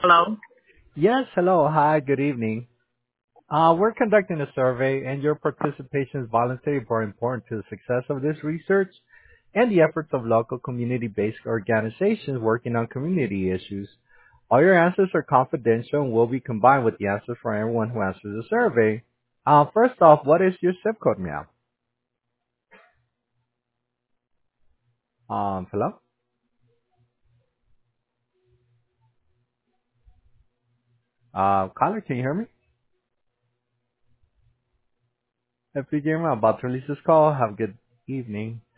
Hello. Yes, hello. Hi, good evening. We're conducting a survey and your participation is voluntary but important to the success of this research and the efforts of local community-based organizations working on community issues. All your answers are confidential and will be combined with the answers for everyone who answers the survey. First off, what is your zip code, ma'am? Hello? Caller, can you hear me? If you hear me, I'm about to release this call. Have a good evening.